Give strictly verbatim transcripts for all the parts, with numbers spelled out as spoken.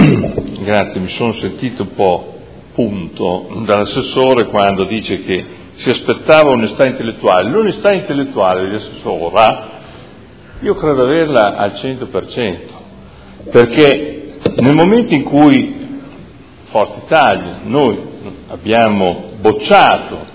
Grazie, mi sono sentito un po' punto dall'assessore quando dice che si aspettava onestà intellettuale. L'onestà intellettuale dell'assessore io credo averla al cento per cento, perché nel momento in cui Forza Italia, noi abbiamo bocciato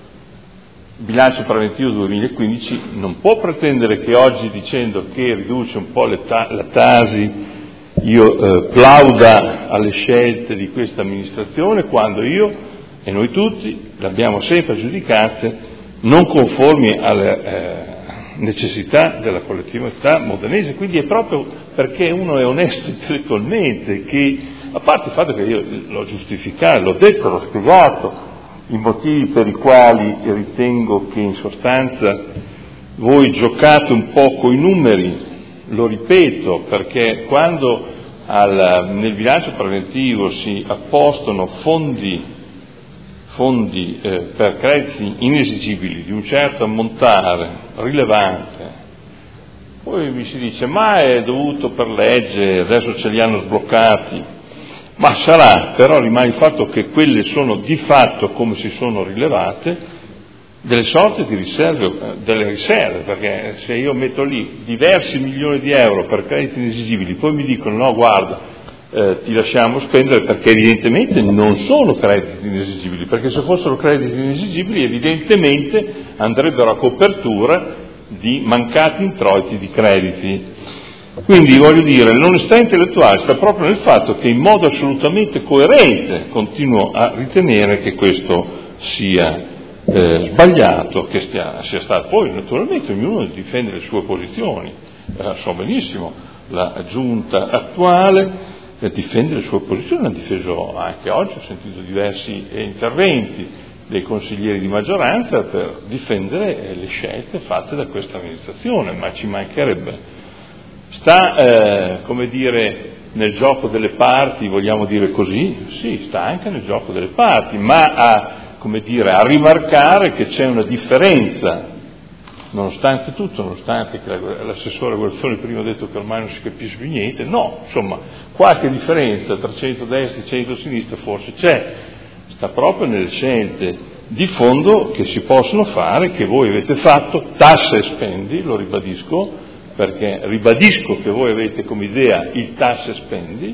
il bilancio preventivo duemilaquindici, non può pretendere che oggi, dicendo che riduce un po' le ta- la Tasi, io eh, plauda alle scelte di questa amministrazione, quando io e noi tutti l'abbiamo sempre giudicate non conformi alle eh, necessità della collettività modenese. Quindi è proprio perché uno è onesto intellettualmente che, a parte il fatto che io l'ho giustificato, l'ho detto, l'ho spiegato, i motivi per i quali ritengo che in sostanza voi giocate un po' coi numeri, lo ripeto, perché quando al, nel bilancio preventivo si appostano fondi, fondi eh, per crediti inesigibili di un certo ammontare rilevante, poi mi si dice ma è dovuto per legge, adesso ce li hanno sbloccati. Ma sarà, però rimane il fatto che quelle sono di fatto, come si sono rilevate, delle sorte di riserve, delle riserve, perché se io metto lì diversi milioni di euro per crediti inesigibili, poi mi dicono no guarda, eh, ti lasciamo spendere, perché evidentemente non sono crediti inesigibili, perché se fossero crediti inesigibili evidentemente andrebbero a copertura di mancati introiti di crediti. Quindi voglio dire, l'onestà intellettuale sta proprio nel fatto che in modo assolutamente coerente continuo a ritenere che questo sia eh, sbagliato, che stia, sia stato. Poi naturalmente ognuno difende le sue posizioni, eh, so benissimo, la giunta attuale eh, difende le sue posizioni, ha difeso anche oggi, ho sentito diversi eh, interventi dei consiglieri di maggioranza per difendere eh, le scelte fatte da questa amministrazione, ma ci mancherebbe. Sta, eh, come dire, nel gioco delle parti, vogliamo dire così? Sì, sta anche nel gioco delle parti, ma a, come dire, a rimarcare che c'è una differenza, nonostante tutto, nonostante che l'assessore Guerzoni prima ha detto che ormai non si capisce più niente, no, insomma, qualche differenza tra centrodestra e centrosinistra forse c'è, sta proprio nelle scelte di fondo che si possono fare, che voi avete fatto, tassa e spendi, lo ribadisco, perché ribadisco che voi avete come idea il tassa e spendi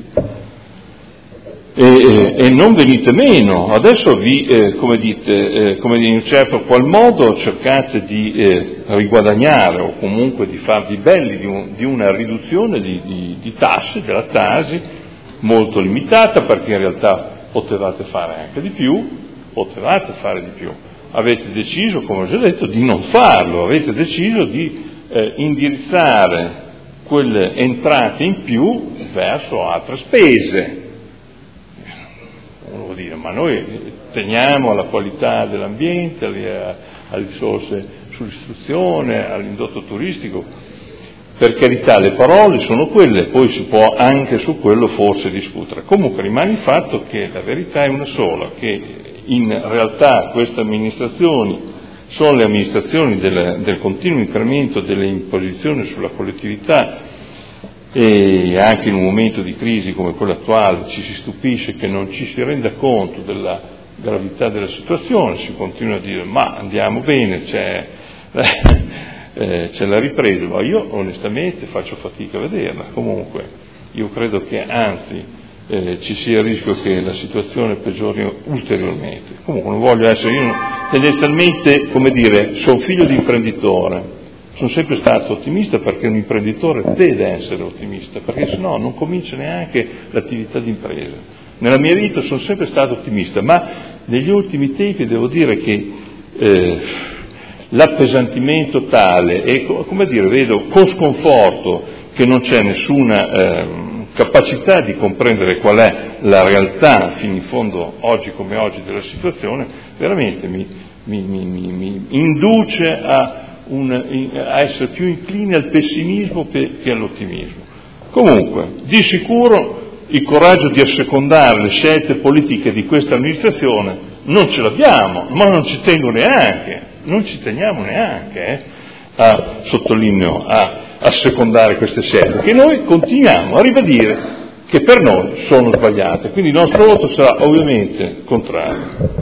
e, e, e non venite meno. Adesso vi, eh, come dite, eh, come in un certo qual modo cercate di eh, riguadagnare o comunque di farvi belli di, un, di una riduzione di, di, di tasse, della Tasi, molto limitata, perché in realtà potevate fare anche di più, potevate fare di più. Avete deciso, come ho già detto, di non farlo, avete deciso di Eh, indirizzare quelle entrate in più verso altre spese. Uno vuol dire, ma noi teniamo alla qualità dell'ambiente, alle, alle risorse sull'istruzione, all'indotto turistico. Per carità, le parole sono quelle, poi si può anche su quello forse discutere. Comunque rimane il fatto che la verità è una sola, che in realtà queste amministrazioni sono le amministrazioni del, del continuo incremento delle imposizioni sulla collettività, e anche in un momento di crisi come quello attuale ci si stupisce che non ci si renda conto della gravità della situazione, si continua a dire ma andiamo bene, c'è, eh, c'è la ripresa, ma io onestamente faccio fatica a vederla. Comunque io credo che anzi Eh, ci sia il rischio che la situazione peggiori ulteriormente. Comunque non voglio essere, io tendenzialmente, come dire, sono figlio di imprenditore, sono sempre stato ottimista, perché un imprenditore deve essere ottimista, perché sennò non comincia neanche l'attività di impresa. Nella mia vita sono sempre stato ottimista, ma negli ultimi tempi devo dire che eh, l'appesantimento tale e, come dire, vedo con sconforto che non c'è nessuna eh, capacità di comprendere qual è la realtà fino in fondo oggi come oggi della situazione, veramente mi, mi, mi, mi, mi induce a, un, a essere più incline al pessimismo che all'ottimismo. Comunque, di sicuro il coraggio di assecondare le scelte politiche di questa amministrazione non ce l'abbiamo, ma non ci tengo neanche, non ci teniamo neanche, eh, a, sottolineo, a assecondare queste scelte, che noi continuiamo a ribadire che per noi sono sbagliate. Quindi il nostro voto sarà ovviamente contrario.